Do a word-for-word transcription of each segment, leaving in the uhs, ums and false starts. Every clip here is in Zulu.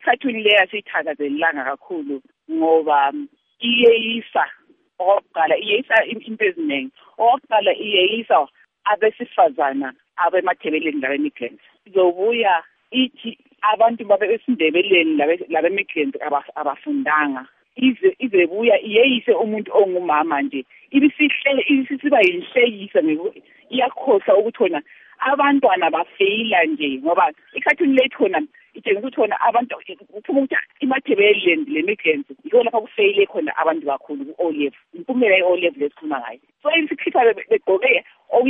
ikhathuni leya siyithakazelelanga kakhulu ngoba iyeyisa okokuqala iyeyisa into eziningi. Okokuqala iyeyisa abesifazana abemathebeleni labemigrants. Izobuya ithi abantu babesindebeleni labemigrants abafundanga. Ize izebuya iyeyise umuntu ongumama nje. Ibisihle ibisiba yinhlekisa iyakhosa ukuthi wona abantwana bafeyila nje ngoba ikhathuni lethu khona itshengisa ukuthi wona abantu uphuma ukuthi imathebeleni lemigrants yiko lapha kufeyile khona abantu kakhulu ku-O level. Impumela ye-O level lesikhuluma ngayo. So isikhipha begqoke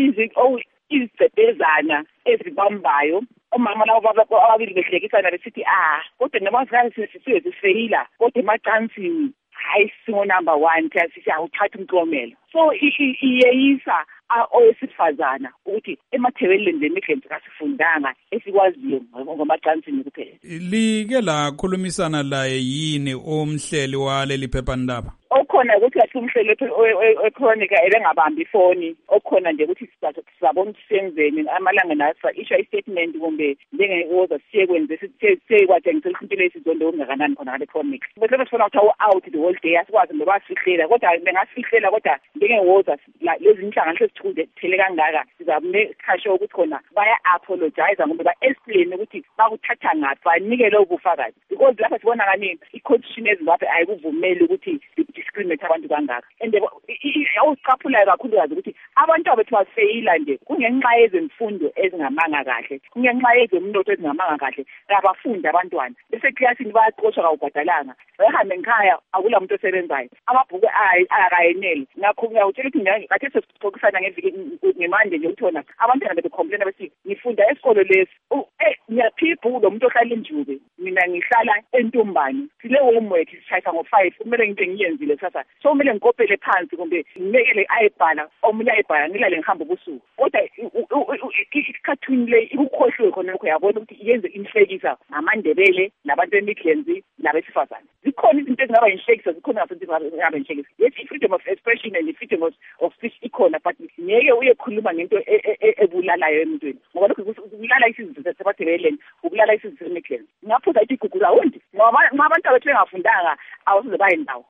izibhebhezana ezibambayo. Omama labo ababili behlekisana besithi ah kodwa nabazali sisiwe sifeyila kodwa emacansini hayi singo number one sithi awuthatha umklomelo. So iyeyisa owesifazana ukuthi emathebeleni lemigrants kasifundanga esikwaziyo ngomacansini kuphela. Like la khulumisana laye yini umhleli waleli phephandaba? Okhona ukuthi ahlumhlelo eChronica ebengabambi ifoni okhona nje ukuthi sizabona sisenzeni amalanga nasa isha istatement kumbe njengewoza siye kwenze siye kwathengisela into lesizondo ongakanani khona ngale Chronic. Bese besifuna ukuthi out the whole day asikwazi ngoba sifihlela kodwa bengasifihlela kodwa njengewoza lezi inhlangano esithule kangaka sizabune khasho ukuthi khona baya apologize ngoba ba explain ukuthi bakuthatha ngaphi banike lo bufakazi because lapha sibona kanini i-constitution ezilapha ayikuvumeli ukuthi discriminate abantu kangaka. And awucaphulayo kakhulu kazi ukuthi abantu abethu bafeyila nje kungenxa yezemfundo ezingamanga kahle kungenxa yezomnotho ezingamanga kahle abafunda abantwana bese classini bayaqoshwa kawubhadalanga bahambe ngikhaya akula muntu osebenzayo amabhuku akayeneli ngakho ngiyawutshela ukuthi ngathi sesixoxisana ngeviki ngemande nje uthona abantwana bebecomplaina bese ngifunda esikolo lesi eh ngiyaphiphu lo muntu ohlala enjube mina ngihlala entombani sile homework sishayisa ngo five kumele nginte ngiyenzile sasa so kumele ngikopele phansi kumbe ngimekele ayibhala omunye ayibhala ngilale ngihamba ubusuku kodwa ikhathuni le ikukhohlwe khona lokho yabona ukuthi iyenze inhlekisa ngamaNdebele nabantu bemigrants labesifazane. Zikhona izinto ezingaba inhlekisa zikhona futhi ezingaba inhlekisa. Yes, freedom of expression and freedom of speech ikhona but ngeke uyekhuluma ngento ebulalayo emntwini ngoba lokho kubulala isizwe sabathebeleni kubulala isizwe semigrants. Ngapho zathi igugula wonke ngoba abantu abethu bengafundanga awusize bayindawo.